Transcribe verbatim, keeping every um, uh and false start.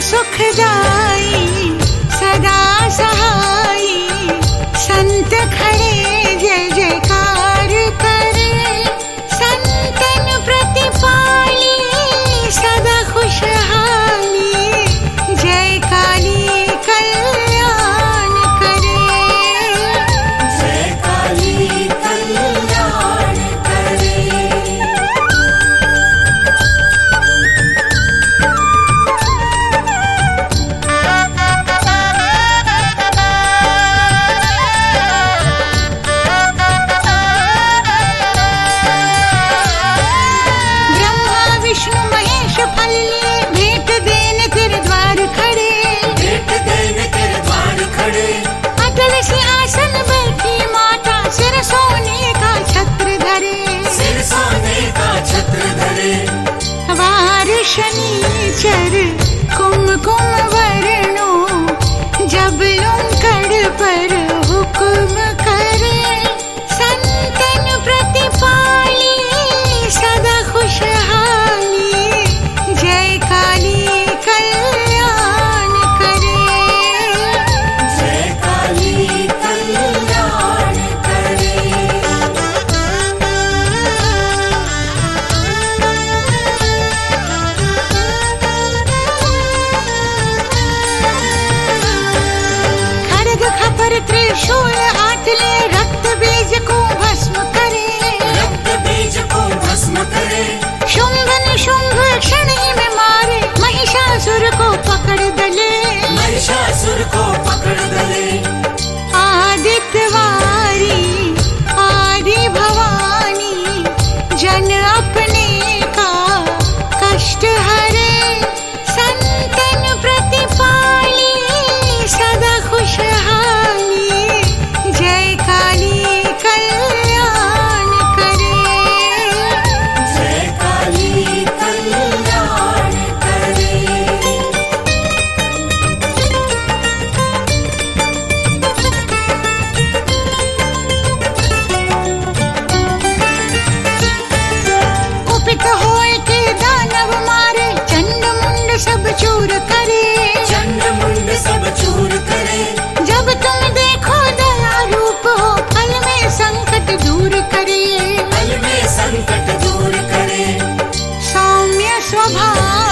सुखदाई सदा सहाई। संत खड़े जय जयकार करे, संतन प्रतिपाली सदा खुशहाली। जय काली कल्याण करे, जय काली कल्याण करे। विष्णु महेश फल लिए भेंट देने तेरे द्वार खड़े, भेंट देने तेरे द्वार खड़े। अटल सिंहासन बैठी माता सिर सोने का छत्र धरे, सिर सोने का छत्र धरे। वार शनिचर कुमकुम वर्णो, जब लुंकड़ पर हुक्म करे। संतन प्रतिपाली सदा खुशहाली, जय काली कल्याण करे, जय काली कल्याण करे। खड्ग खपर त्रिशूल हाथ ले, रक्त बीज को भस्म करे, रक्त बीज को भस्म करे। शुंभ निशुंभ क्षण ही में मारे, महिषासुर को पकड़ दले, महिषासुर को पकड़ दले। आदित्यवारी आदि भवानी, जन अपने का कष्ट हरे। संतन प्रतिपाली सदा खुशहाली, जय काली कल्याण करे, जय काली कल्याण करे। कुपित होए के दानव मारे, चंड मुंड सब चूर करे, चंड मुंड सब चूर करे। जब तुम देखो दया रूप हो, फल में संकट दूर करे, फल में संकट दूर करे। सौम्य स्वभाव